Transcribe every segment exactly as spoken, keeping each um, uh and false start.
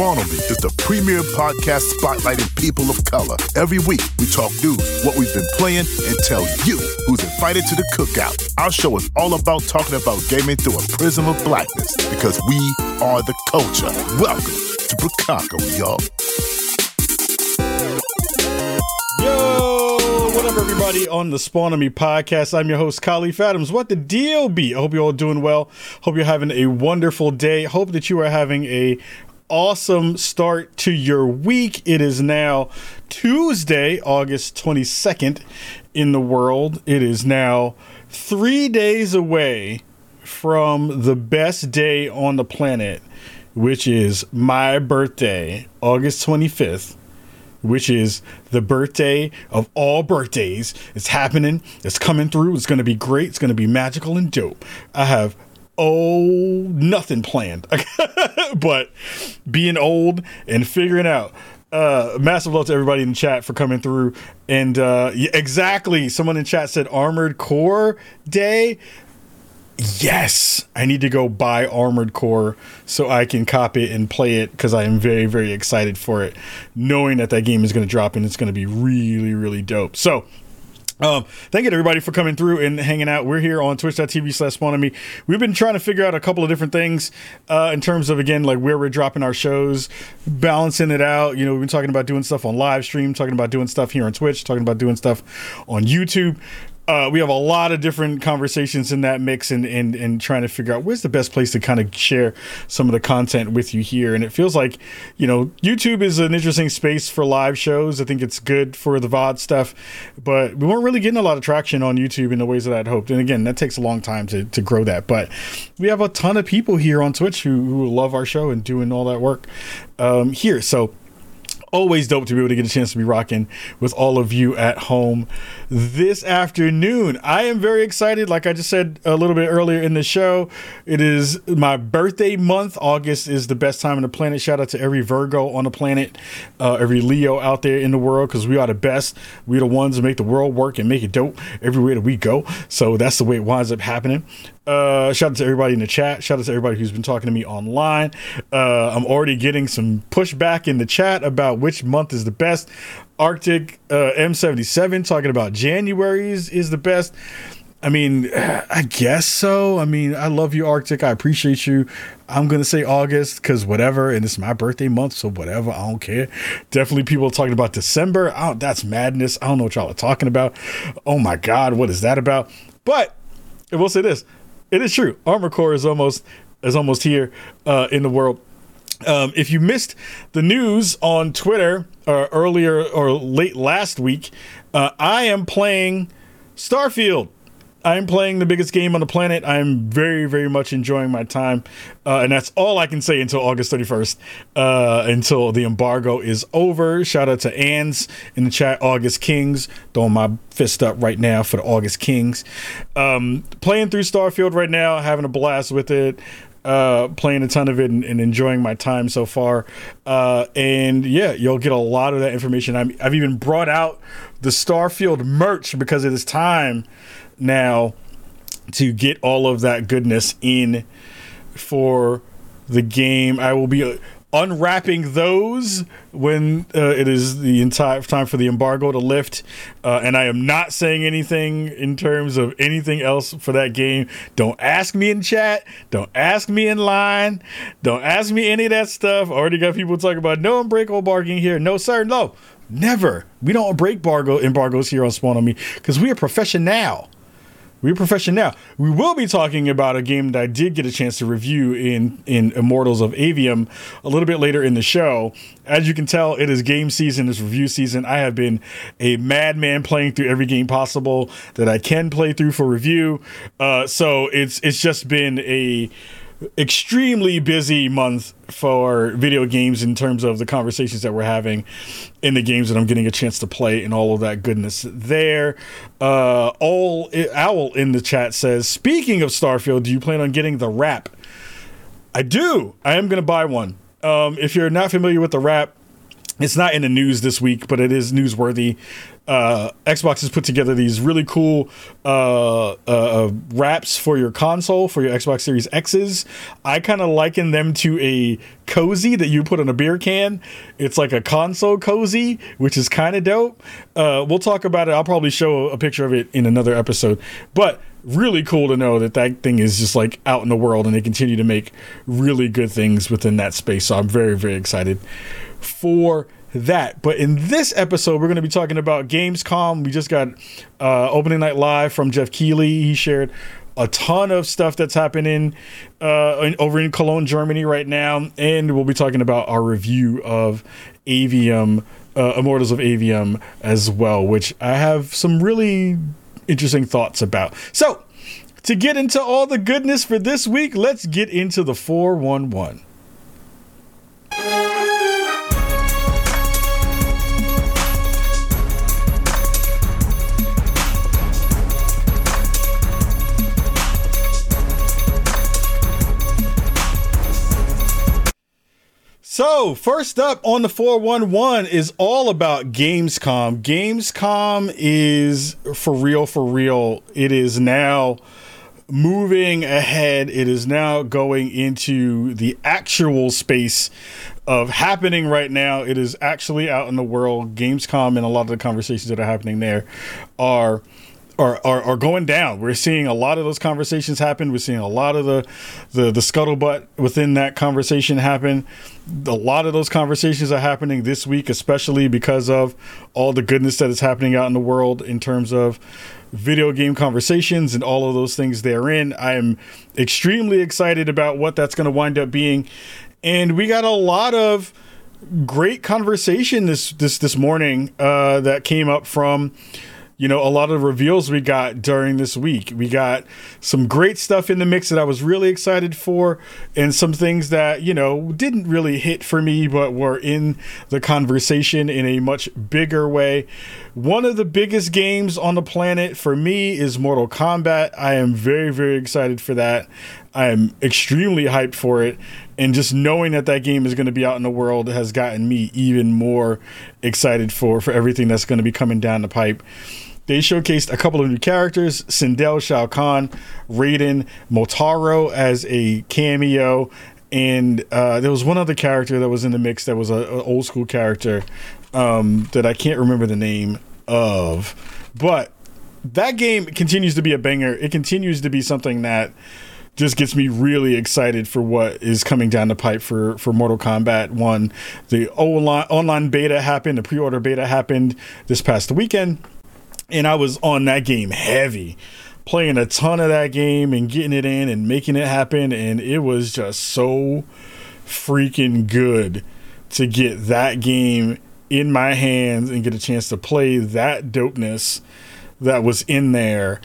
Spawnomy is the premier podcast spotlighting people of color. Every week, we talk news, what we've been playing, and tell you who's invited to the cookout. Our show is all about talking about gaming through a prism of blackness, because we are the culture. Welcome to Bukaka, y'all. Yo, what up, everybody, on the Spawnomy podcast. I'm your host, Khalif Adams. What the deal be? I hope you're all doing well. Hope you're having a wonderful day. Hope that you are having a awesome start to your week. It is now Tuesday, August twenty-second in the world. It is now three days away from the best day on the planet, which is my birthday, August twenty-fifth, which is the birthday of all birthdays. It's happening. It's coming through. It's going to be great. It's going to be magical and dope. I have oh nothing planned, but being old and figuring out. Uh, massive love to everybody in the chat for coming through. And uh, yeah, exactly. Someone in chat said Armored Core Day. Yes, I need to go buy Armored Core so I can copy it and play it, because I am very, very excited for it, knowing that that game is going to drop and it's going to be really, really dope. So, um, thank you to everybody for coming through and hanging out. We're here on twitch.tv slash Spawnomy. We've been trying to figure out a couple of different things uh, in terms of, again, like where we're dropping our shows, balancing it out. You know, we've been talking about doing stuff on live stream, talking about doing stuff here on Twitch, talking about doing stuff on YouTube. Uh, we have a lot of different conversations in that mix, and, and and trying to figure out where's the best place to kind of share some of the content with you here. And it feels like, you know, YouTube is an interesting space for live shows. I think it's good for the V O D stuff, but we weren't really getting a lot of traction on YouTube in the ways that I'd hoped. And again, that takes a long time to, to grow that. But we have a ton of people here on Twitch who, who love our show and doing all that work um, here. So always dope to be able to get a chance to be rocking with all of you at home this afternoon. I am very excited. Like I just said a little bit earlier in the show, it is my birthday month. August is the best time on the planet. Shout out to every Virgo on the planet, uh, every Leo out there in the world, because we are the best. We're the ones that make the world work and make it dope everywhere that we go. So that's the way it winds up happening. Uh, shout out to everybody in the chat. Shout out to everybody who's been talking to me online. Uh, I'm already getting some pushback in the chat about which month is the best. Arctic uh, M seventy-seven talking about January is, is the best. I mean, I guess so. I mean, I love you, Arctic. I appreciate you. I'm going to say August because whatever. And it's my birthday month, so whatever. I don't care. Definitely people are talking about December. I don't, that's madness. I don't know what y'all are talking about. Oh, my God. What is that about? But I will say this. It is true. Armored Core is almost is almost here uh, in the world. Um, if you missed the news on Twitter uh, earlier or late last week, uh, I am playing Starfield. I am playing the biggest game on the planet. I am very, very much enjoying my time. Uh, and that's all I can say until August thirty-first, uh, until the embargo is over. Shout out to Ans in the chat, August Kings. Throwing my fist up right now for the August Kings. Um, playing through Starfield right now, having a blast with it. Uh, playing a ton of it and, and enjoying my time so far. Uh, and yeah, you'll get a lot of that information. I'm, I've even brought out the Starfield merch because it is time now to get all of that goodness in for the game. I will be unwrapping those when uh, it is the entire time for the embargo to lift, uh, and I am not saying anything in terms of anything else for that game. Don't ask me in chat, don't ask me in line, don't ask me any of that stuff. I already got people talking about no unbreakable bargaining here. No sir, no, never. We don't break bargo embargoes here on Spawnomy because we are professional. We're professional. We will be talking about a game that I did get a chance to review in, in Immortals of Avium a little bit later in the show. As you can tell, it is game season, it's review season. I have been a madman playing through every game possible that I can play through for review. Uh, so it's it's just been a extremely busy month for video games in terms of the conversations that we're having in the games that I'm getting a chance to play and all of that goodness there. Uh, all Owl in the chat says, speaking of Starfield, do you plan on getting the wrap? I do. I am going to buy one. Um, if you're not familiar with the wrap, it's not in the news this week, but it is newsworthy. uh, Xbox has put together these really cool uh, uh, wraps for your console, for your Xbox Series X's. I kind of liken them to a cozy that you put in a beer can. It's like a console cozy, which is kind of dope. Uh, we'll talk about it. I'll probably show a picture of it in another episode. But really cool to know that that thing is just like out in the world and they continue to make really good things within that space. So I'm very, very excited for that. But in this episode, we're going to be talking about Gamescom. We just got uh, opening night live from Jeff Keighley. He shared a ton of stuff that's happening uh, in, over in Cologne, Germany right now. And we'll be talking about our review of Avium, uh, Immortals of Avium as well, which I have some really interesting thoughts about. So to get into all the goodness for this week, let's get into the four one one. So, first up on the four one one is all about Gamescom. Gamescom is for real, for real. It is now moving ahead. It is now going into the actual space of happening right now. It is actually out in the world. Gamescom and a lot of the conversations that are happening there are Are, are are going down. We're seeing a lot of those conversations happen. We're seeing a lot of the, the the scuttlebutt within that conversation happen. A lot of those conversations are happening this week, especially because of all the goodness that is happening out in the world in terms of video game conversations and all of those things therein. I am extremely excited about what that's going to wind up being. And we got a lot of great conversation this this this morning uh, that came up from, you know, a lot of reveals we got during this week. We got some great stuff in the mix that I was really excited for, and some things that, you know, didn't really hit for me, but were in the conversation in a much bigger way. One of the biggest games on the planet for me is Mortal Kombat. I am very, very excited for that. I am extremely hyped for it. And just knowing that that game is going to be out in the world has gotten me even more excited for, for everything that's going to be coming down the pipe. They showcased a couple of new characters: Sindel, Shao Kahn, Raiden, Motaro as a cameo, and uh, there was one other character that was in the mix that was an old school character um, that I can't remember the name of. But that game continues to be a banger. It continues to be something that just gets me really excited for what is coming down the pipe for, for Mortal Kombat one. The online, online beta happened, the pre-order beta happened this past weekend. And I was on that game heavy, playing a ton of that game and getting it in and making it happen. And it was just so freaking good to get that game in my hands and get a chance to play that dopeness that was in there.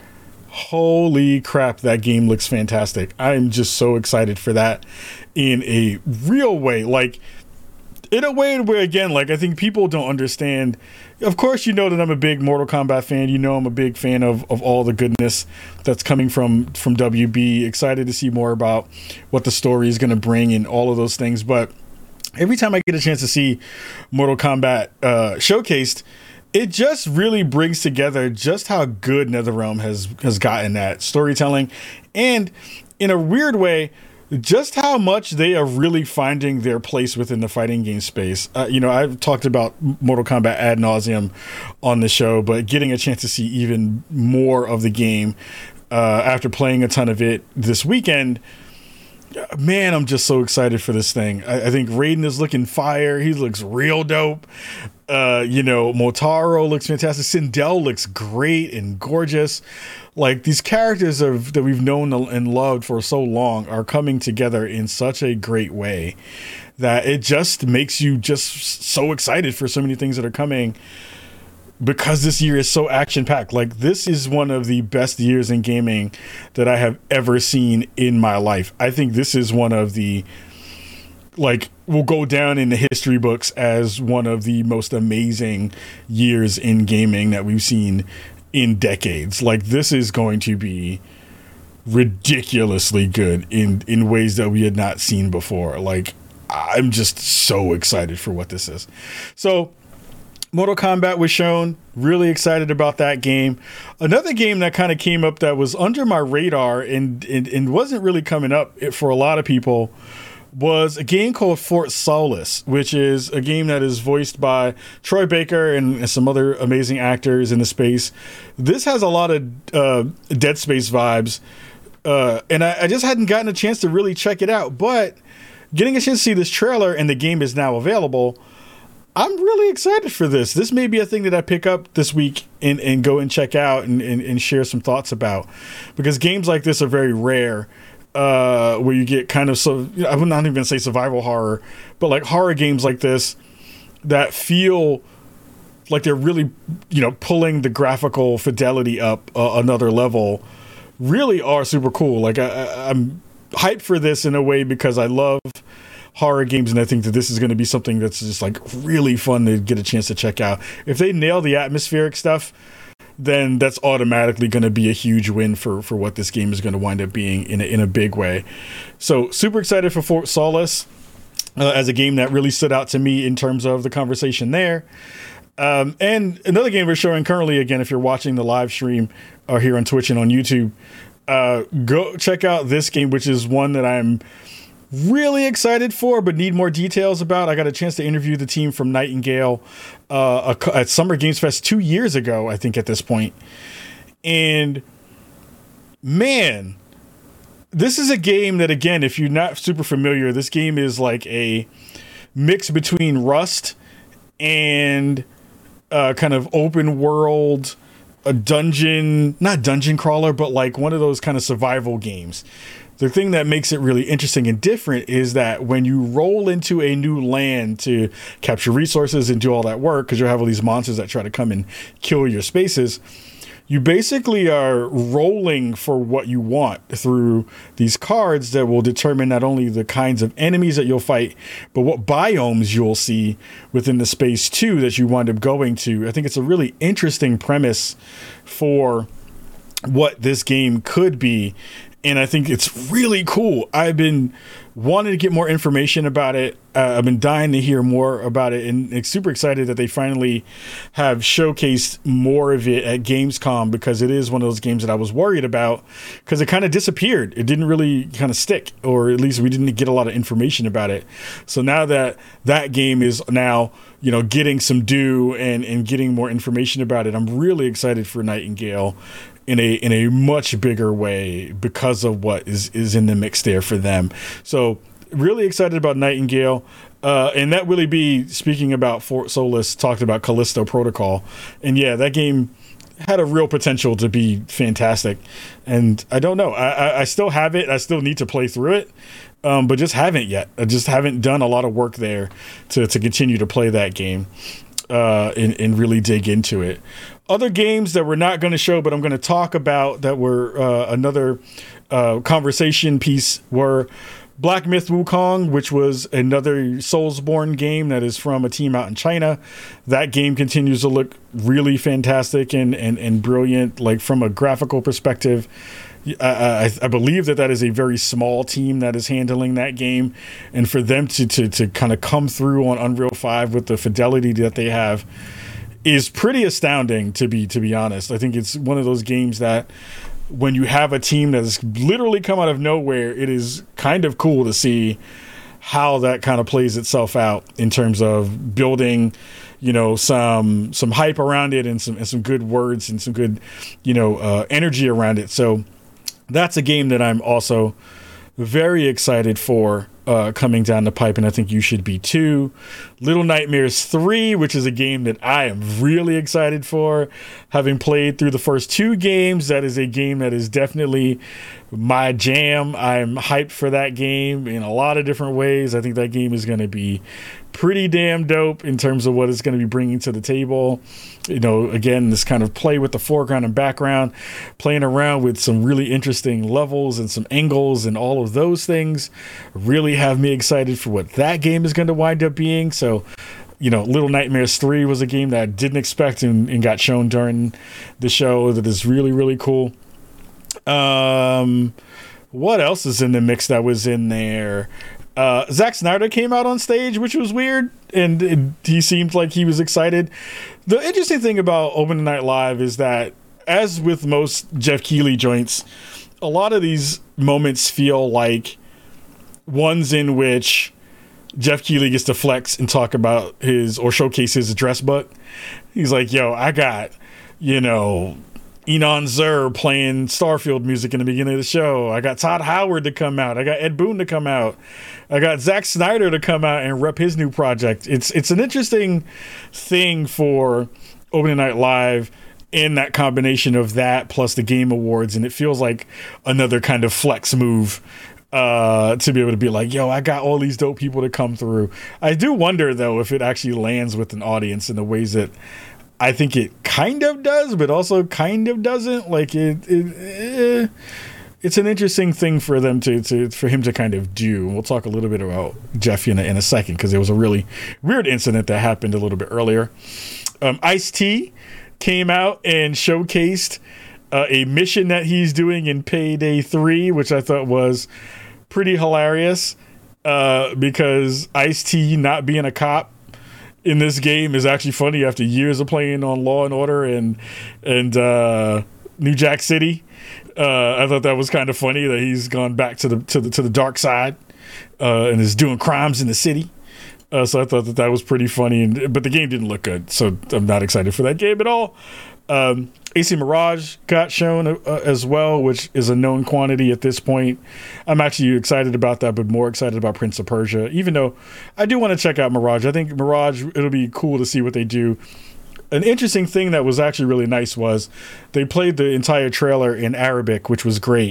Holy crap, that game looks fantastic. I'm just so excited for that in a real way. Like, in a way where, again, like, I think people don't understand. Of course, you know that I'm a big Mortal Kombat fan. You know I'm a big fan of, of all the goodness that's coming from, from W B. Excited to see more about what the story is going to bring and all of those things. But every time I get a chance to see Mortal Kombat uh, showcased, it just really brings together just how good NetherRealm has, has gotten at storytelling. And in a weird way, just how much they are really finding their place within the fighting game space. Uh, you know, I've talked about Mortal Kombat ad nauseum on the show, but getting a chance to see even more of the game uh, after playing a ton of it this weekend, man, I'm just so excited for this thing. I, I think Raiden is looking fire. He looks real dope. Uh, you know, Motaro looks fantastic. Sindel looks great and gorgeous. Like, these characters of, that we've known and loved for so long are coming together in such a great way that it just makes you just so excited for so many things that are coming, because this year is so action-packed. Like, this is one of the best years in gaming that I have ever seen in my life. I think this is one of the, like, will go down in the history books as one of the most amazing years in gaming that we've seen in decades. Like, this is going to be ridiculously good in, in ways that we had not seen before. Like, I'm just so excited for what this is. So, Mortal Kombat was shown. Really excited about that game. Another game that kind of came up that was under my radar and, and, and wasn't really coming up for a lot of people was a game called Fort Solis, which is a game that is voiced by Troy Baker and some other amazing actors in the space. This has a lot of uh, Dead Space vibes, uh, and I, I just hadn't gotten a chance to really check it out. But getting a chance to see this trailer and the game is now available, I'm really excited for this. This may be a thing that I pick up this week and, and go and check out and, and, and share some thoughts about, because games like this are very rare. Uh, where you get kind of, so I would not even say survival horror, but like horror games like this that feel like they're really, you know, pulling the graphical fidelity up uh, another level, really are super cool. Like I, I, I'm hyped for this in a way because I love horror games, and I think that this is going to be something that's just like really fun to get a chance to check out. If they nail the atmospheric stuff, then that's automatically going to be a huge win for, for what this game is going to wind up being in a, in a big way. So super excited for Fort Solis uh, as a game that really stood out to me in terms of the conversation there. Um, and another game we're showing currently, again, if you're watching the live stream or here on Twitch and on YouTube, uh, go check out this game, which is one that I'm really excited for, but need more details about. I got a chance to interview the team from Nightingale uh, at Summer Games Fest two years ago, I think, at this point. And man, this is a game that, again, if you're not super familiar, this game is like a mix between Rust and uh, kind of open world, a dungeon, not dungeon crawler, but like one of those kind of survival games. The thing that makes it really interesting and different is that when you roll into a new land to capture resources and do all that work, because you have all these monsters that try to come and kill your spaces, you basically are rolling for what you want through these cards that will determine not only the kinds of enemies that you'll fight, but what biomes you'll see within the space too that you wind up going to. I think it's a really interesting premise for what this game could be. And I think it's really cool. I've been wanting to get more information about it. Uh, I've been dying to hear more about it, and I'm super excited that they finally have showcased more of it at Gamescom, because it is one of those games that I was worried about because it kind of disappeared. It didn't really kind of stick, or at least we didn't get a lot of information about it. So now that that game is now, you know, getting some due and, and getting more information about it, I'm really excited for Nightingale in a in a much bigger way because of what is, is in the mix there for them. So really excited about Nightingale. Uh, and that really be, speaking about Fort Solis, talked about Callisto Protocol. And yeah, that game had a real potential to be fantastic. And I don't know. I, I, I still have it. I still need to play through it. Um, but just haven't yet. I just haven't done a lot of work there to, to continue to play that game uh, and, and really dig into it. Other games that we're not going to show, but I'm going to talk about that were uh, another uh, conversation piece were Black Myth Wukong, which was another Soulsborne game that is from a team out in China. That game continues to look really fantastic and, and, and brilliant, like from a graphical perspective. I, I, I believe that that is a very small team that is handling that game. And for them to, to, to kind of come through on Unreal five with the fidelity that they have is pretty astounding, to be to be honest. I think it's one of those games that when you have a team that has literally come out of nowhere, it is kind of cool to see how that kind of plays itself out in terms of building, you know, some some hype around it and some and some good words and some good, you know, uh, energy around it. So that's a game that I'm also very excited for uh, coming down the pipe, and I think you should be too. Little Nightmares three, which is a game that I am really excited for. Having played through the first two games, that is a game that is definitely my jam. I'm hyped for that game in a lot of different ways. I think that game is going to be pretty damn dope in terms of what it's going to be bringing to the table. You know, again, this kind of play with the foreground and background, playing around with some really interesting levels and some angles and all of those things really have me excited for what that game is going to wind up being. So, you know, Little Nightmares three was a game that I didn't expect and, and got shown during the show that is really, really cool. Um, what else is in the mix that was in there? Uh, Zack Snyder came out on stage, which was weird, and it, he seemed like he was excited. The interesting thing about Opening Night Live is that, as with most Jeff Keighley joints, a lot of these moments feel like ones in which Jeff Keighley gets to flex and talk about his, or showcase his address book. He's like, yo, I got, you know, Enon Zur playing Starfield music in the beginning of the show. I got Todd Howard to come out. I got Ed Boon to come out. I got Zack Snyder to come out and rep his new project. It's it's an interesting thing for Opening Night Live in that combination of that plus the Game Awards, and it feels like another kind of flex move uh, to be able to be like, yo, I got all these dope people to come through. I do wonder, though, if it actually lands with an audience in the ways that I think it kind of does, but also kind of doesn't. Like it, it eh, it's an interesting thing for them to, to for him to kind of do. We'll talk a little bit about Jeff in a, in a second, because there was a really weird incident that happened a little bit earlier. Um, Ice-T came out and showcased uh, a mission that he's doing in Payday three, which I thought was pretty hilarious uh, because Ice-T not being a cop in this game is actually funny after years of playing on Law and Order and and uh, New Jack City. Uh, I thought that was kind of funny that he's gone back to the to the to the dark side uh, and is doing crimes in the city. Uh, so I thought that that was pretty funny. And, but the game didn't look good, so I'm not excited for that game at all. Um, A C Mirage got shown uh, as well, which is a known quantity at this point. I'm actually excited about that, but more excited about Prince of Persia, even though I do want to check out Mirage. I think Mirage, it'll be cool to see what they do. An interesting thing that was actually really nice was they played the entire trailer in Arabic, which was great,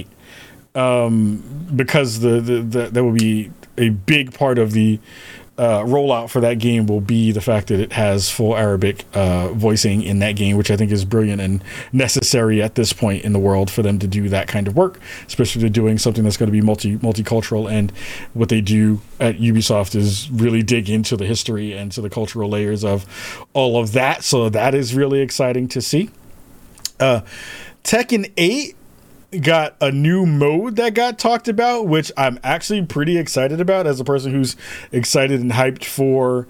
um, because the, the, the that will be a big part of the Uh, rollout for that game will be the fact that it has full Arabic uh, voicing in that game, which I think is brilliant and necessary at this point in the world for them to do that kind of work, especially doing something that's going to be multi multicultural. And what they do at Ubisoft is really dig into the history and to the cultural layers of all of that. So that is really exciting to see. Uh, Tekken eight got a new mode that got talked about, which I'm actually pretty excited about as a person who's excited and hyped for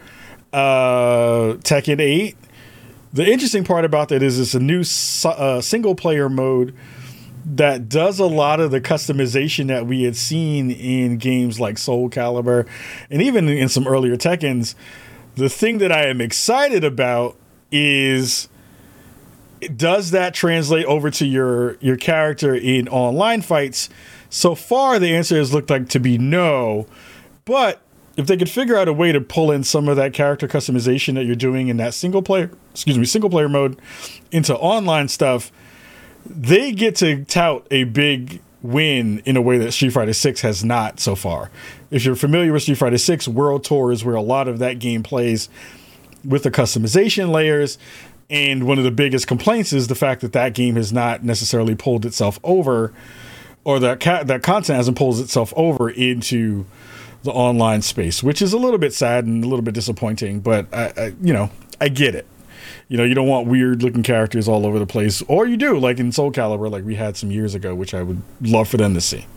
uh, Tekken eight. The interesting part about that is it's a new uh, single player mode that does a lot of the customization that we had seen in games like Soul Calibur and even in some earlier Tekkens. The thing that I am excited about is, does that translate over to your your character in online fights? So far, the answer has looked like to be no. But if they could figure out a way to pull in some of that character customization that you're doing in that single player, excuse me, single player mode into online stuff, they get to tout a big win in a way that Street Fighter six has not so far. If you're familiar with Street Fighter six, World Tour is where a lot of that game plays with the customization layers. And one of the biggest complaints is the fact that that game has not necessarily pulled itself over, or that ca- that content hasn't pulled itself over into the online space, which is a little bit sad and a little bit disappointing. But I, I you know, I get it. You know, you don't want weird looking characters all over the place, or you do, like in Soul Calibur, like we had some years ago, which I would love for them to see.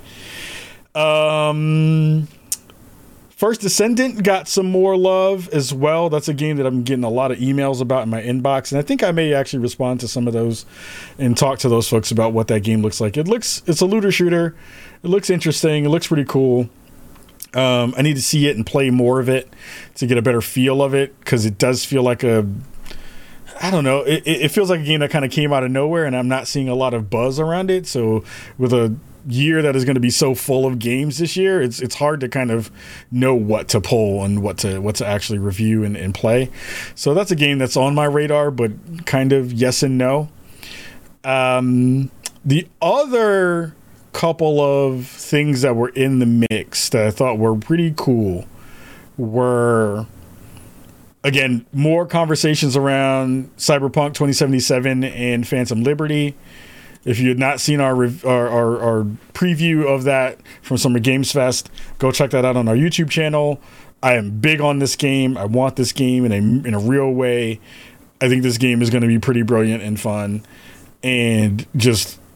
Um. First Descendant got some more love as well. That's a game that I'm getting a lot of emails about in my inbox, and I think I may actually respond to some of those and talk to those folks about what that game looks like. It looks, it's a looter shooter. It looks interesting. It looks pretty cool. Um, I need to see it and play more of it to get a better feel of it, because it does feel like a, I don't know, it, it feels like a game that kind of came out of nowhere, and I'm not seeing a lot of buzz around it. So with a year that is going to be so full of games this year, it's it's hard to kind of know what to pull and what to what to actually review and, and play. So that's a game that's on my radar, but kind of yes and no. Um, the other couple of things that were in the mix that I thought were pretty cool were, again, more conversations around Cyberpunk twenty seventy-seven and Phantom Liberty. If you had not seen our, our our our preview of that from Summer Games Fest, go check that out on our YouTube channel. I am big on this game. I want this game in a in a real way. I think this game is going to be pretty brilliant and fun, and just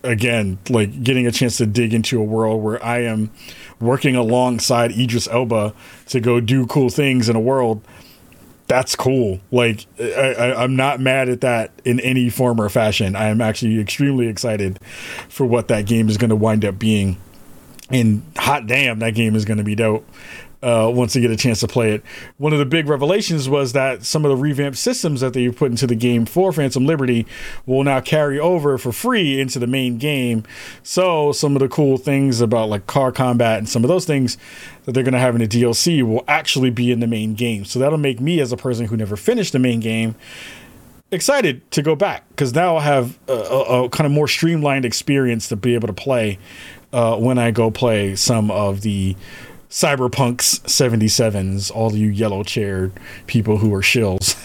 again, like getting a chance to dig into a world where I am working alongside Idris Elba to go do cool things in a world. That's cool. Like, I, I, I'm not mad at that in any form or fashion. I am actually extremely excited for what that game is going to wind up being. And hot damn, that game is going to be dope uh, once you get a chance to play it. One of the big revelations was that some of the revamped systems that they've put into the game for Phantom Liberty will now carry over for free into the main game. So some of the cool things about like car combat and some of those things that they're going to have in the D L C will actually be in the main game. So that'll make me, as a person who never finished the main game, excited to go back, because now I'll have a, a, a kind of more streamlined experience to be able to play uh, when I go play some of the Cyberpunks seventy-sevens, all you yellow chaired people who are shills.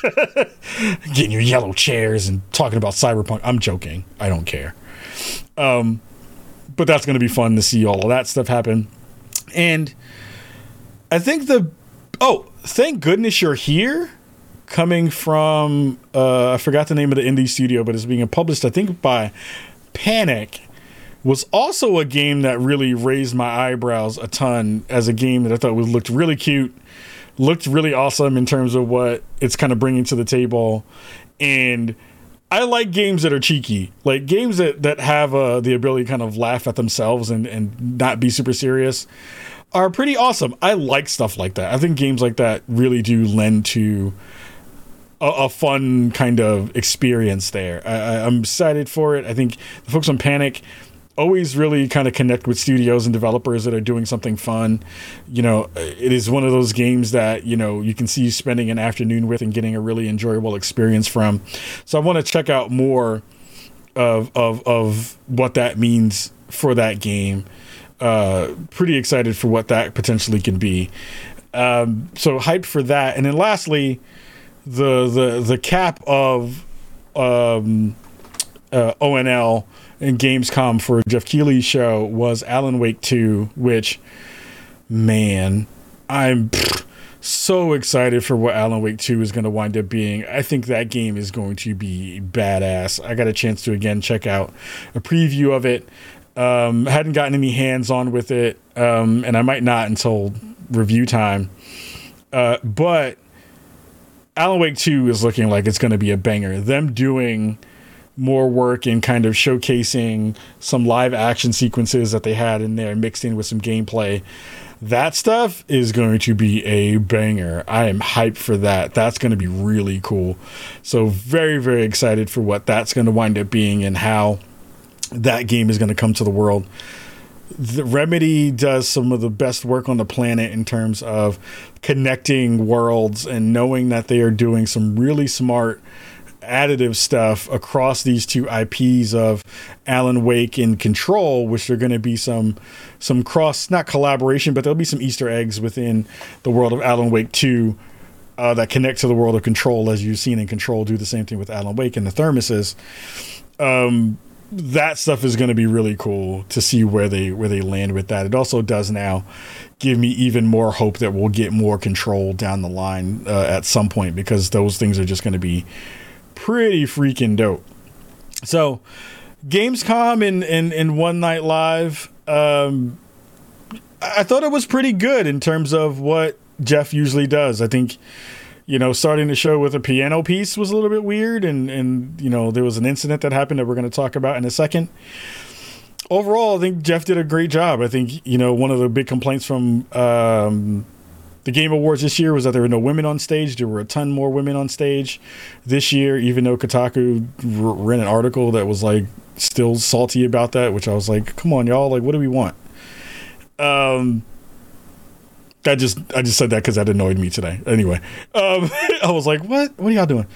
Getting your yellow chairs and talking about Cyberpunk. I'm joking. I don't care. Um, but that's going to be fun to see all of that stuff happen. And I think the... Oh, thank goodness you're here. Coming from... Uh, I forgot the name of the indie studio, but it's being published, I think, by Panic. Was also a game that really raised my eyebrows a ton as a game that I thought was looked really cute, looked really awesome in terms of what it's kind of bringing to the table. And I like games that are cheeky, like games that, that have uh, the ability to kind of laugh at themselves and, and not be super serious are pretty awesome. I like stuff like that. I think games like that really do lend to a, a fun kind of experience there. I, I'm excited for it. I think the folks on Panic always really kind of connect with studios and developers that are doing something fun. You know, it is one of those games that, you know, you can see you spending an afternoon with and getting a really enjoyable experience from. So I want to check out more of of of what that means for that game. Uh, pretty excited for what that potentially can be. Um, so hyped for that. And then lastly, the the the cap of um, uh, O N L and Gamescom for Jeff Keighley's show was Alan Wake two, which, man, I'm pff, so excited for what Alan Wake two is going to wind up being. I think that game is going to be badass. I got a chance to, again, check out a preview of it. Um, hadn't gotten any hands-on with it, um, and I might not until review time. Uh, but Alan Wake two is looking like it's going to be a banger. Them doing more work in kind of showcasing some live action sequences that they had in there mixed in with some gameplay. That stuff is going to be a banger. I am hyped for that. That's going to be really cool. So very, very excited for what that's going to wind up being and how that game is going to come to the world. The Remedy does some of the best work on the planet in terms of connecting worlds and knowing that they are doing some really smart additive stuff across these two I Ps of Alan Wake and Control, which are going to be some some cross, not collaboration, but there'll be some Easter eggs within the world of Alan Wake two uh, that connect to the world of Control, as you've seen in Control do the same thing with Alan Wake and the thermoses. Um, that stuff is going to be really cool to see where they where they land with that. It also does now give me even more hope that we'll get more Control down the line uh, at some point, because those things are just going to be pretty freaking dope. So Gamescom and, and, and One Night Live, um, I thought it was pretty good in terms of what Jeff usually does. I think, you know, starting the show with a piano piece was a little bit weird, and, and you know, there was an incident that happened that we're going to talk about in a second. Overall, I think Jeff did a great job. I think, you know, one of the big complaints from um, the Game Awards this year was that there were no women on stage. There were a ton more women on stage this year, even though Kotaku r- ran an article that was like still salty about that, which I was like, come on, y'all, like, what do we want? Um, I just I just said that because that annoyed me today. Anyway, um, I was like, what? What are y'all doing?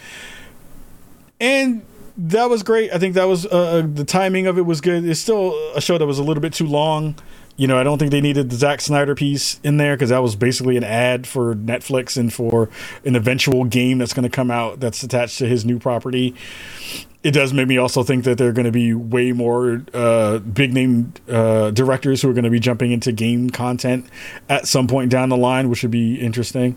And that was great. I think that was uh, the timing of it was good. It's still a show that was a little bit too long. You know, I don't think they needed the Zack Snyder piece in there, because that was basically an ad for Netflix and for an eventual game that's going to come out that's attached to his new property. It does make me also think that there are going to be way more uh, big name uh, directors who are going to be jumping into game content at some point down the line, which would be interesting.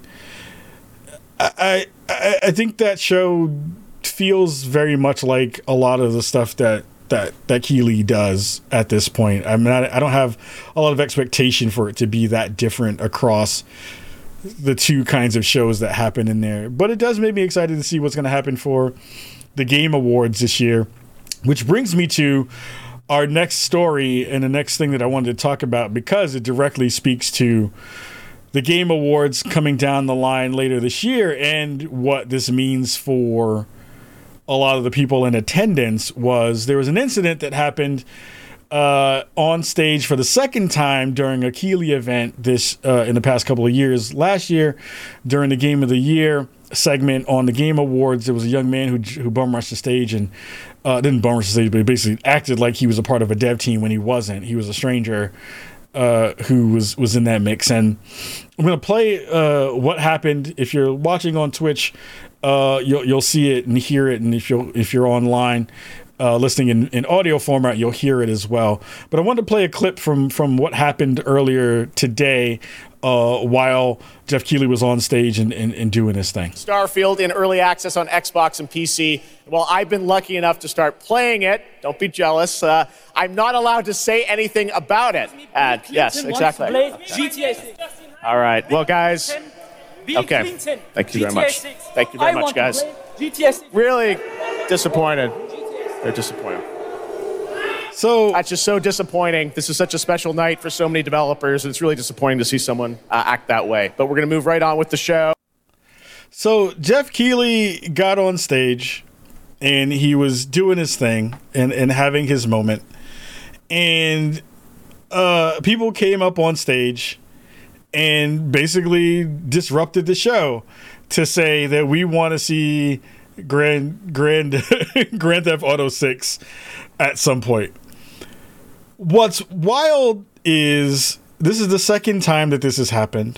I I, I think that show feels very much like a lot of the stuff that that that Keighley does at this point. I mean, I, I don't have a lot of expectation for it to be that different across the two kinds of shows that happen in there. But it does make me excited to see what's going to happen for the Game Awards this year, which brings me to our next story and the next thing that I wanted to talk about, because it directly speaks to the Game Awards coming down the line later this year and what this means for a lot of the people in attendance. Was there was an incident that happened uh, on stage for the second time during a Keighley event this uh, in the past couple of years. Last year, during the Game of the Year segment on the Game Awards, there was a young man who who bum rushed the stage and uh, didn't bum rush the stage, but he basically acted like he was a part of a dev team when he wasn't. He was a stranger uh, who was was in that mix. And I'm gonna play uh, what happened. If you're watching on Twitch, uh, you'll you'll see it and hear it, and if you if you're online uh, listening in, in audio format, you'll hear it as well. But I wanted to play a clip from from what happened earlier today uh, while Jeff Keighley was on stage and, and, and doing his thing. Starfield in early access on Xbox and P C. Well, I've been lucky enough to start playing it. Don't be jealous. Uh, I'm not allowed to say anything about it. Uh, yes, exactly. All right. Well, guys. Okay. Thank you very much. Thank you very much, guys. Really disappointed. They're disappointed. So that's just so disappointing. This is such a special night for so many developers. It's really disappointing to see someone uh, act that way. But we're going to move right on with the show. So Jeff Keighley got on stage and he was doing his thing and, and having his moment. And uh, people came up on stage and basically disrupted the show to say that we want to see Grand Grand Grand Theft Auto six at some point. What's wild is this is the second time that this has happened.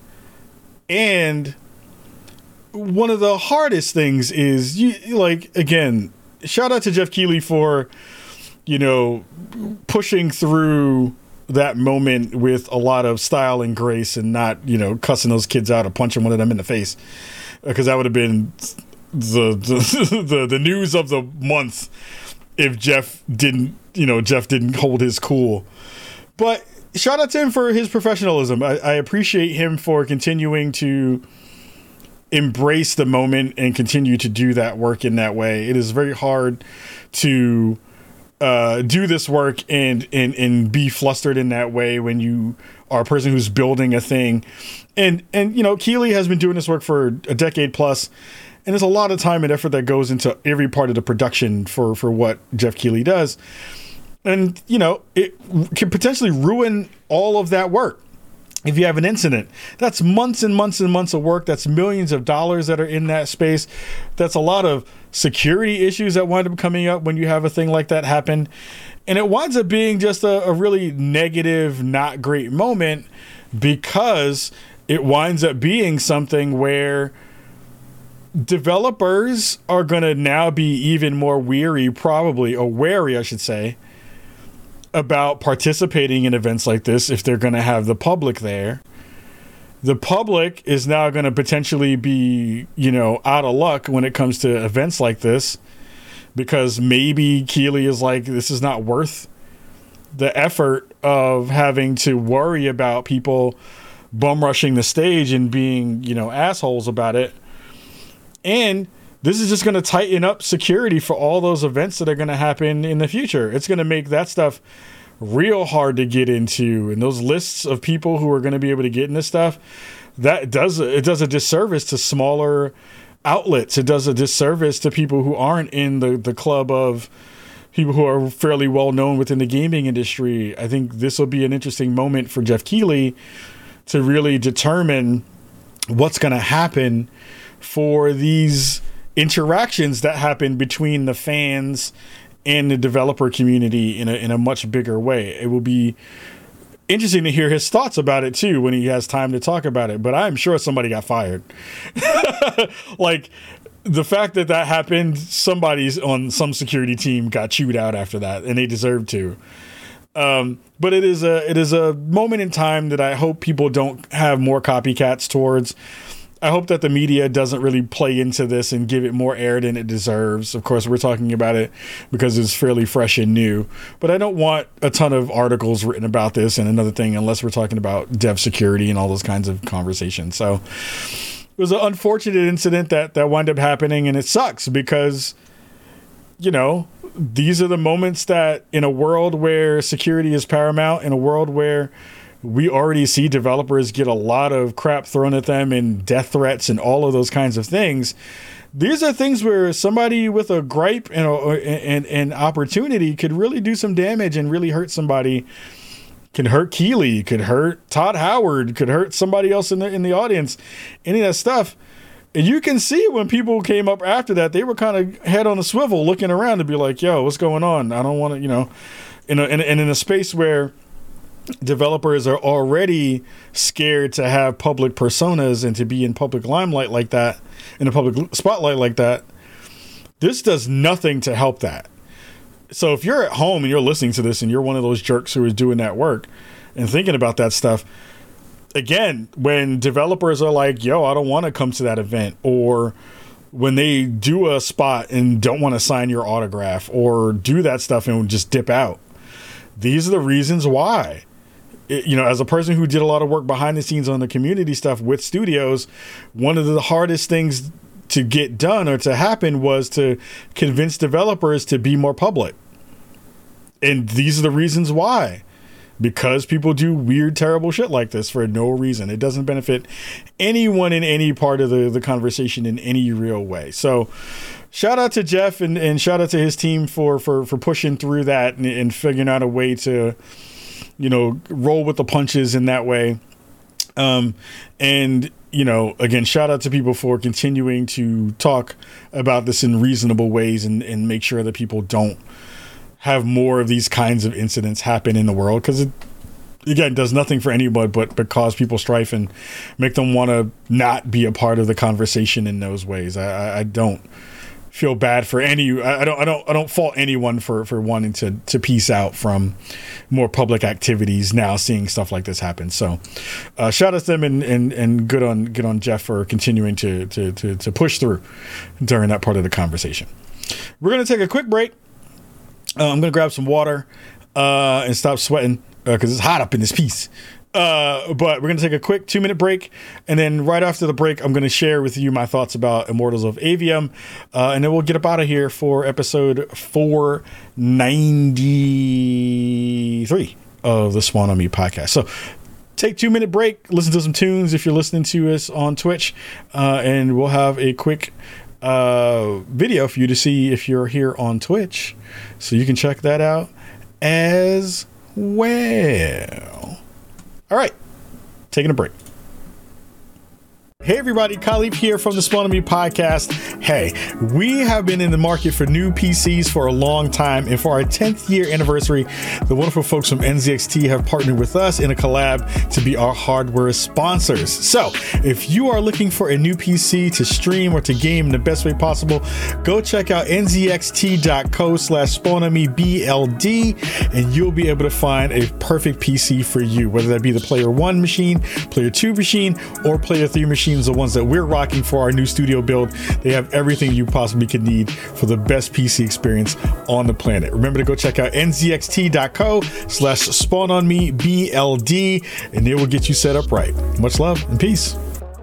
And one of the hardest things is, you like, again, shout out to Jeff Keighley for, you know, pushing through that moment with a lot of style and grace and not, you know, cussing those kids out or punching one of them in the face, because that would have been the the, the the news of the month if Jeff didn't, you know, Jeff didn't hold his cool. But shout out to him for his professionalism. I, I appreciate him for continuing to embrace the moment and continue to do that work in that way. It is very hard to uh, do this work and, and, and be flustered in that way when you are a person who's building a thing. And, and, you know, Keighley has been doing this work for a decade plus, and there's a lot of time and effort that goes into every part of the production for, for what Jeff Keighley does. And, you know, it can potentially ruin all of that work if you have an incident. That's months and months and months of work. That's millions of dollars that are in that space. That's a lot of security issues that wind up coming up when you have a thing like that happen. And it winds up being just a, a really negative, not great moment, because it winds up being something where developers are going to now be even more weary, probably, or wary, I should say, about participating in events like this if they're going to have the public there. The public is now going to potentially be, you know, out of luck when it comes to events like this, because maybe Keighley is like, this is not worth the effort of having to worry about people bum rushing the stage and being, you know, assholes about it. And this is just going to tighten up security for all those events that are going to happen in the future. It's going to make that stuff real hard to get into. And those lists of people who are going to be able to get in this stuff, that does it does a disservice to smaller outlets. It does a disservice to people who aren't in the, the club of people who are fairly well known within the gaming industry. I think this will be an interesting moment for Jeff Keighley to really determine what's going to happen for these interactions that happen between the fans and the developer community in a in a much bigger way. It will be interesting to hear his thoughts about it too when he has time to talk about it. But I'm sure somebody got fired. Like, the fact that that happened, somebody's on some security team got chewed out after that, and they deserve to. Um, but it is a it is a moment in time that I hope people don't have more copycats towards. I hope that the media doesn't really play into this and give it more air than it deserves. Of course, we're talking about it because it's fairly fresh and new, but I don't want a ton of articles written about this and another thing unless we're talking about dev security and all those kinds of conversations. So it was an unfortunate incident that, that wound up happening, and it sucks because, you know, these are the moments that in a world where security is paramount, in a world where we already see developers get a lot of crap thrown at them and death threats and all of those kinds of things. These are things where somebody with a gripe and an and opportunity could really do some damage and really hurt somebody. Can hurt Keeley, could hurt Todd Howard, could hurt somebody else in the in the audience. Any of that stuff. And you can see when people came up after that, they were kind of head on a swivel looking around to be like, yo, what's going on? I don't want to, you know, in a, in, in a space where developers are already scared to have public personas and to be in public limelight like that, in a public spotlight like that. This does nothing to help that. So if you're at home and you're listening to this and you're one of those jerks who is doing that work and thinking about that stuff, again, when developers are like, yo, I don't want to come to that event, or when they do a spot and don't want to sign your autograph or do that stuff and just dip out, these are the reasons why. It, you know, as a person who did a lot of work behind the scenes on the community stuff with studios, one of the hardest things to get done or to happen was to convince developers to be more public. And these are the reasons why. Because people do weird, terrible shit like this for no reason. It doesn't benefit anyone in any part of the, the conversation in any real way. So shout out to Jeff and, and shout out to his team for, for, for pushing through that and, and figuring out a way to, you know, roll with the punches in that way. Um, and, you know, again, shout out to people for continuing to talk about this in reasonable ways and, and make sure that people don't have more of these kinds of incidents happen in the world, because it, again, does nothing for anyone but, but cause people strife and make them want to not be a part of the conversation in those ways. I, I don't feel bad for any, I don't, I don't, I don't fault anyone for, for wanting to, to peace out from more public activities now, seeing stuff like this happen. So uh, shout out to them and, and, and good on, good on Jeff for continuing to, to, to, to push through during that part of the conversation. We're going to take a quick break. Uh, I'm going to grab some water uh, and stop sweating because uh, it's hot up in this piece. Uh, but we're going to take a quick two minute break. And then right after the break, I'm going to share with you my thoughts about Immortals of Aveum. Uh, and then we'll get up out of here for episode four ninety-three of the Spawn on Me podcast. So take two minute break, listen to some tunes if you're listening to us on Twitch. Uh, and we'll have a quick uh, video for you to see if you're here on Twitch. So you can check that out as well. All right, taking a break. Hey everybody, Khalif here from the Spawn on Me podcast. Hey, we have been in the market for new P Cs for a long time, and for our tenth year anniversary, the wonderful folks from N Z X T have partnered with us in a collab to be our hardware sponsors. So if you are looking for a new P C to stream or to game in the best way possible, go check out N Z X T dot co slash spawn on me B L D, and you'll be able to find a perfect P C for you, whether that be the player one machine, player two machine, or player three machine. The ones that we're rocking for our new studio build. They have everything you possibly could need for the best P C experience on the planet. Remember to go check out N Z X T dot co slash spawn on me B L D, and it will get you set up right. Much love and peace.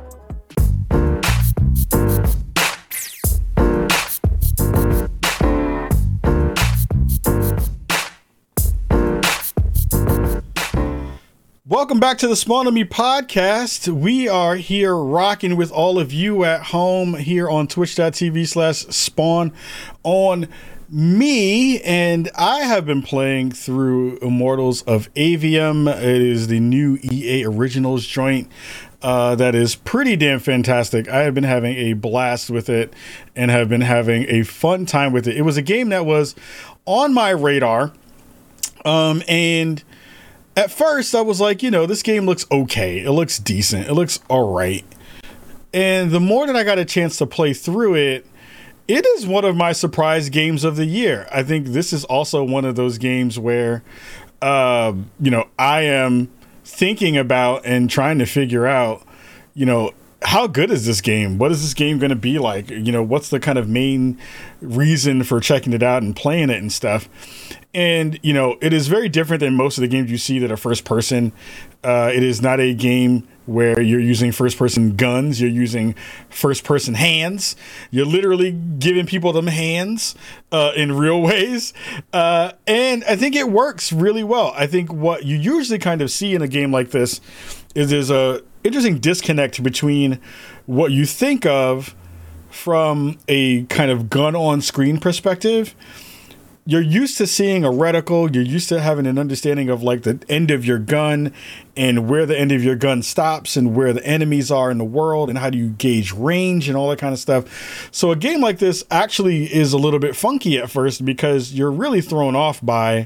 Welcome back to the Spawn on Me podcast. We are here rocking with all of you at home here on twitch dot t v slash spawn on me. And I have been playing through Immortals of Aveum. It is the new E A Originals joint. Uh, that is pretty damn fantastic. I have been having a blast with it and have been having a fun time with it. It was a game that was on my radar. Um, and At first, I was like, you know, this game looks okay. It looks decent. It looks all right. And the more that I got a chance to play through it, it is one of my surprise games of the year. I think this is also one of those games where, uh, you know, I am thinking about and trying to figure out, you know, how good is this game? What is this game going to be like? You know, what's the kind of main reason for checking it out and playing it and stuff? And, you know, it is very different than most of the games you see that are first person. Uh, it is not a game where you're using first person guns. You're using first person hands. You're literally giving people them hands uh, in real ways. Uh, and I think it works really well. I think what you usually kind of see in a game like this is there's a interesting disconnect between what you think of from a kind of gun on screen perspective. You're used to seeing a reticle. You're used to having an understanding of like the end of your gun and where the end of your gun stops and where the enemies are in the world and how do you gauge range and all that kind of stuff. So a game like this actually is a little bit funky at first because you're really thrown off by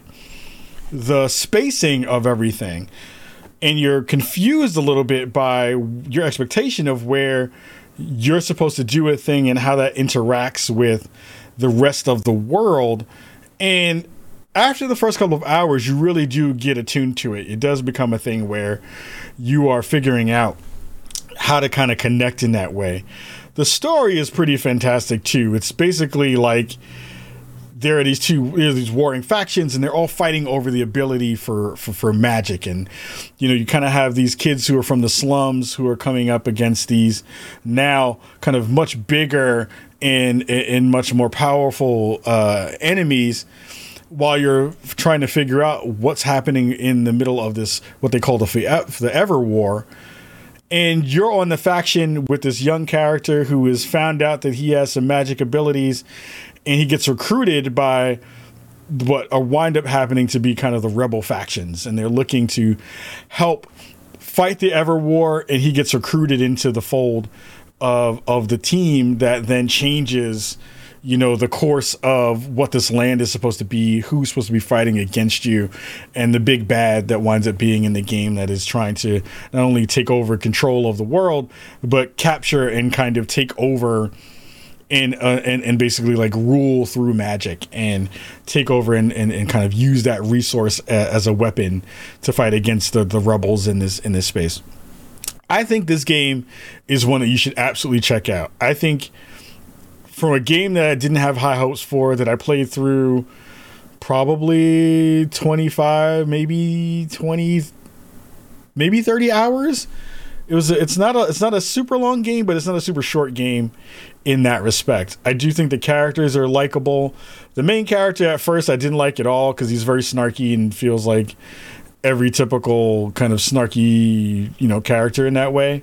the spacing of everything. And you're confused a little bit by your expectation of where you're supposed to do a thing and how that interacts with the rest of the world. And after the first couple of hours, you really do get attuned to it. It does become a thing where you are figuring out how to kind of connect in that way. The story is pretty fantastic, too. It's basically like there are these two these warring factions, and they're all fighting over the ability for, for, for magic. And, you know, you kind of have these kids who are from the slums who are coming up against these now kind of much bigger and, and much more powerful uh, enemies, while you're trying to figure out what's happening in the middle of this, what they call the, the Ever War. And you're on the faction with this young character who has found out that he has some magic abilities, and he gets recruited by what are wind up happening to be kind of the rebel factions. And they're looking to help fight the Ever War, and he gets recruited into the fold of of the team that then changes, you know, the course of what this land is supposed to be, who's supposed to be fighting against you, and the big bad that winds up being in the game that is trying to not only take over control of the world, but capture and kind of take over and uh, and, and basically like rule through magic and take over and, and, and kind of use that resource a, as a weapon to fight against the, the rebels in this in this space. I think this game is one that you should absolutely check out. I think from a game that I didn't have high hopes for, that I played through probably twenty-five, maybe twenty, maybe thirty hours. It was. A, it's not a. It's not a super long game, but it's not a super short game in that respect. I do think the characters are likable. The main character at first I didn't like at all because he's very snarky and feels like every typical kind of snarky, you know, character in that way.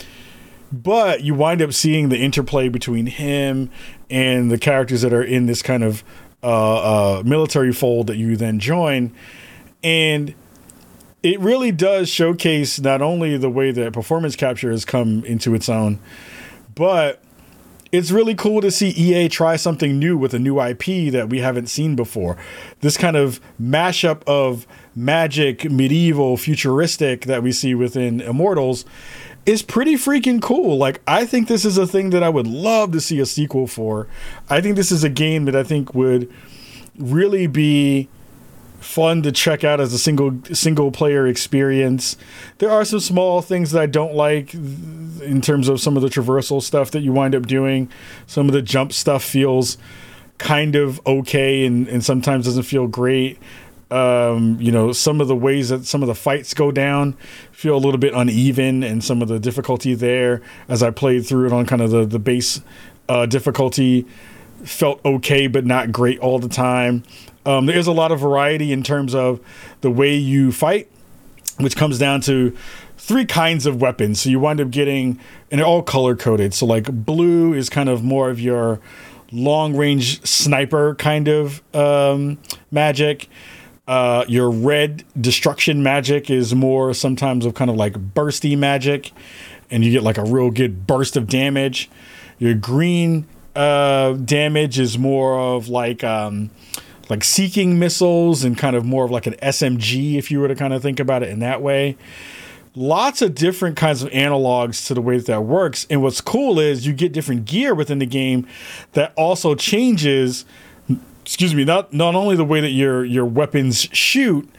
But you wind up seeing the interplay between him and the characters that are in this kind of uh, uh, military fold that you then join. And it really does showcase not only the way that performance capture has come into its own, but it's really cool to see E A try something new with a new I P that we haven't seen before. This kind of mashup of magic, medieval, futuristic that we see within Immortals is pretty freaking cool. Like, I think this is a thing that I would love to see a sequel for. I think this is a game that I think would really be fun to check out as a single single player experience. There are some small things that I don't like in terms of some of the traversal stuff that you wind up doing. Some of the jump stuff feels kind of okay and, and sometimes doesn't feel great. Um, you know, some of the ways that some of the fights go down feel a little bit uneven, and some of the difficulty there as I played through it on kind of the, the base uh, difficulty felt okay, but not great all the time. Um, there's a lot of variety in terms of the way you fight, which comes down to three kinds of weapons. So you wind up getting, and they're all color coded. So like blue is kind of more of your long range sniper kind of um, magic. Uh, your red destruction magic is more sometimes of kind of like bursty magic, and you get like a real good burst of damage. Your green uh, damage is more of like um, like seeking missiles and kind of more of like an S M G if you were to kind of think about it in that way. Lots of different kinds of analogs to the way that that works. And what's cool is you get different gear within the game that also changes, excuse me, not not only the way that your your weapons shoot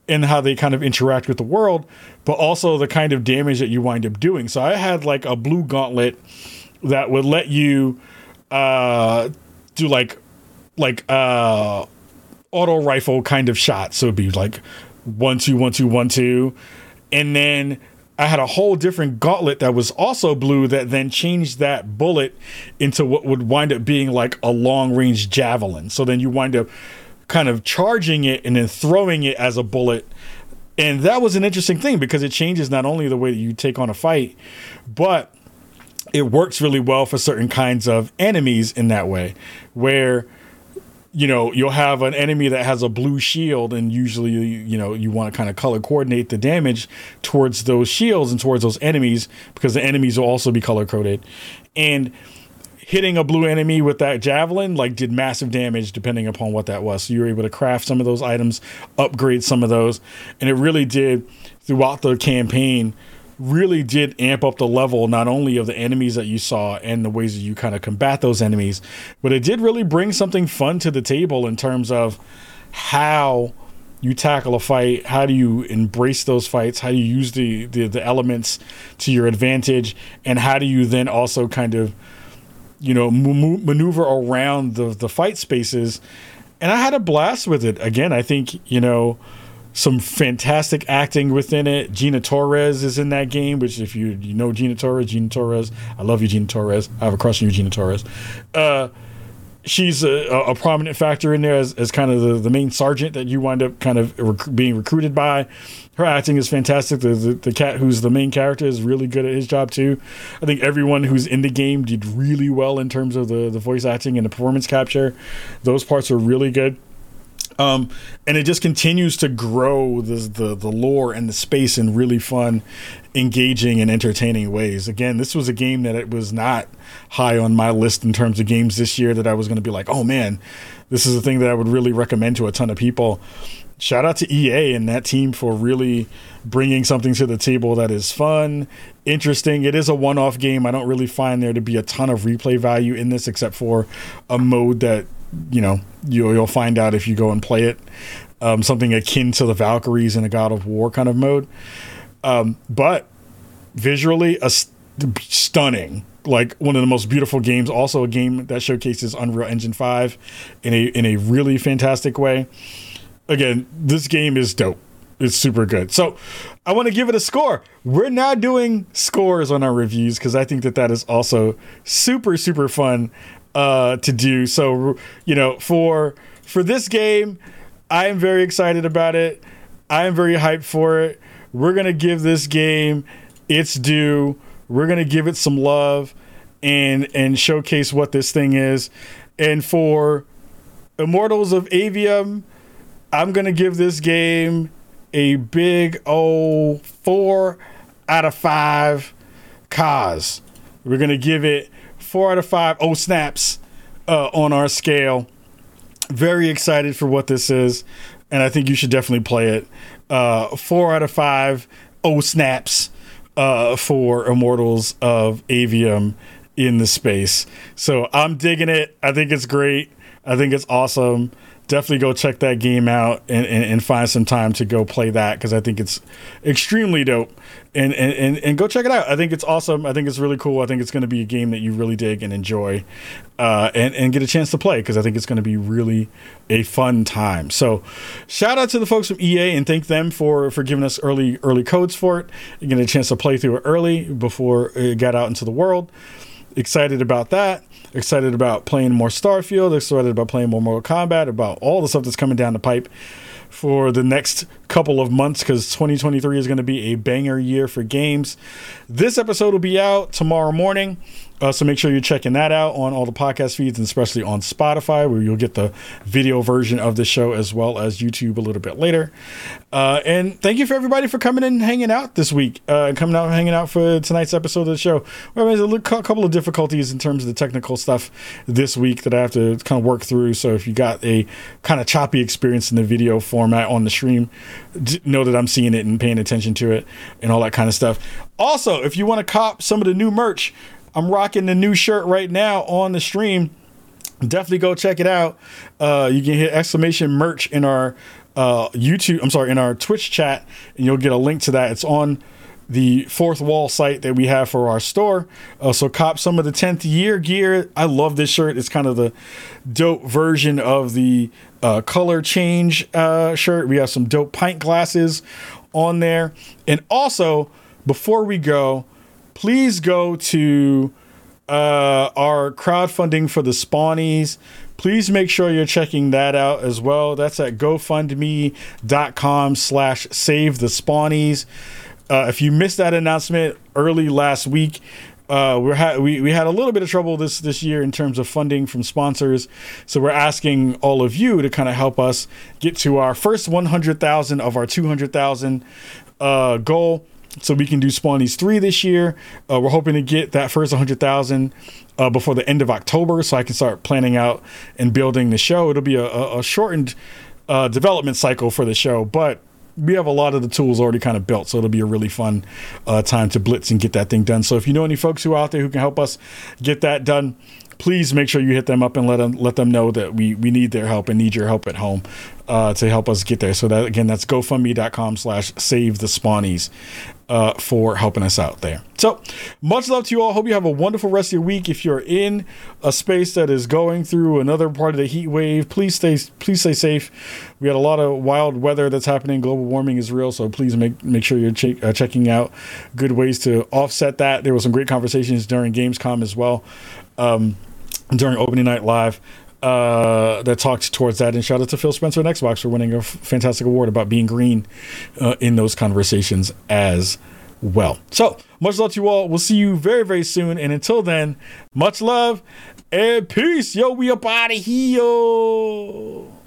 and how they kind of interact with the world, but also the kind of damage that you wind up doing. So I had like a blue gauntlet that would let you uh, do like like uh, auto rifle kind of shots. So it'd be like one, two, one, two, one, two. And then I had a whole different gauntlet that was also blue that then changed that bullet into what would wind up being like a long range javelin. So then you wind up kind of charging it and then throwing it as a bullet. And that was an interesting thing because it changes not only the way that you take on a fight, but it works really well for certain kinds of enemies in that way, where, you know, you'll have an enemy that has a blue shield, and usually, you know, you want to kind of color coordinate the damage towards those shields and towards those enemies, because the enemies will also be color coded. And hitting a blue enemy with that javelin like did massive damage depending upon what that was. So you were able to craft some of those items, upgrade some of those, and it really did throughout the campaign really did amp up the level not only of the enemies that you saw and the ways that you kind of combat those enemies, but it did really bring something fun to the table in terms of how you tackle a fight, how do you embrace those fights, how do you use the, the, the elements to your advantage, and how do you then also kind of, you know, m- maneuver around the, the fight spaces. And I had a blast with it. Again, I think, you know, some fantastic acting within it. Gina Torres is in that game, which if you you know Gina Torres, Gina Torres, I love you, Gina Torres. I have a crush on you, Gina Torres. Uh, she's a, a prominent factor in there as, as kind of the, the main sergeant that you wind up kind of rec- being recruited by. Her acting is fantastic. The, the the cat who's the main character is really good at his job too. I think everyone who's in the game did really well in terms of the, the voice acting and the performance capture. Those parts are really good. Um, and it just continues to grow the, the the lore and the space in really fun, engaging, and entertaining ways. Again, this was a game that it was not high on my list in terms of games this year that I was going to be like, oh man, this is a thing that I would really recommend to a ton of people. Shout out to E A and that team for really bringing something to the table that is fun, interesting. It is a one-off game. I don't really find there to be a ton of replay value in this, except for a mode that, you know, you'll, you'll find out if you go and play it. Um, something akin to the Valkyries in a God of War kind of mode. Um, but visually, a st- stunning. Like one of the most beautiful games. Also a game that showcases Unreal Engine five in a in a really fantastic way. Again, this game is dope. It's super good. So I want to give it a score. We're now doing scores on our reviews because I think that that is also super, super fun uh, to do. So, you know, for for this game, I am very excited about it. I am very hyped for it. We're going to give this game its due. We're going to give it some love and and showcase what this thing is. And for Immortals of Aveum, I'm going to give this game a big old four out of five Kaz. We're going to give it four out of five oh snaps uh, on our scale. Very excited for what this is, and I think you should definitely play it. Uh, four out of five oh snaps uh, for Immortals of Aveum in the space. So I'm digging it. I think it's great. I think it's awesome. Definitely go check that game out and, and, and find some time to go play that because I think it's extremely dope. And, and, and, and go check it out. I think it's awesome. I think it's really cool. I think it's going to be a game that you really dig and enjoy uh, and, and get a chance to play because I think it's going to be really a fun time. So shout out to the folks from E A and thank them for, for giving us early early codes for it. You get a chance to play through it early before it got out into the world. Excited about that. Excited about playing more Starfield. Excited about playing more Mortal Kombat. About all the stuff that's coming down the pipe for the next couple of months because twenty twenty-three is going to be a banger year for games. This episode will be out tomorrow morning. Uh, so make sure you're checking that out on all the podcast feeds and especially on Spotify where you'll get the video version of the show as well as YouTube a little bit later. Uh, and thank you for everybody for coming in and hanging out this week uh, and coming out and hanging out for tonight's episode of the show. Well, there's a couple of difficulties in terms of the technical stuff this week that I have to kind of work through. So if you got a kind of choppy experience in the video format on the stream, know that I'm seeing it and paying attention to it and all that kind of stuff. Also, if you want to cop some of the new merch, I'm rocking the new shirt right now on the stream. Definitely go check it out. Uh, you can hit exclamation merch in our uh, YouTube, I'm sorry, in our Twitch chat, and you'll get a link to that. It's on the Fourth Wall site that we have for our store. Uh, so cop some of the tenth year gear. I love this shirt. It's kind of the dope version of the uh, color change uh, shirt. We have some dope pint glasses on there. And also, before we go, please go to uh, our crowdfunding for the Spawnies. Please make sure you're checking that out as well. That's at gofundme.com slash save the Spawnies. Uh, if you missed that announcement early last week, uh, we're ha- we we had a little bit of trouble this this year in terms of funding from sponsors. So we're asking all of you to kind of help us get to our first one hundred thousand of our two hundred thousand uh, goal, so we can do Spawnies three this year. Uh, we're hoping to get that first one hundred thousand uh, before the end of October, so I can start planning out and building the show. It'll be a, a, a shortened uh, development cycle for the show, but we have a lot of the tools already kind of built, so it'll be a really fun uh, time to blitz and get that thing done. So if you know any folks who are out there who can help us get that done, please make sure you hit them up and let them let them know that we we need their help and need your help at home uh, to help us get there. So that again, that's gofundme.com slash save the Spawnies uh, for helping us out there. So much love to you all. Hope you have a wonderful rest of your week. If you're in a space that is going through another part of the heat wave, please stay please stay safe. We had a lot of wild weather that's happening. Global warming is real, so please make make sure you're ch- uh, checking out good ways to offset that. There were some great conversations during Gamescom as well. Um, during opening night live uh, that talked towards that. And shout out to Phil Spencer and Xbox for winning a f- fantastic award about being green uh, in those conversations as well. So much love to you all. We'll see you very, very soon. And until then, much love and peace. Yo, we up out of here.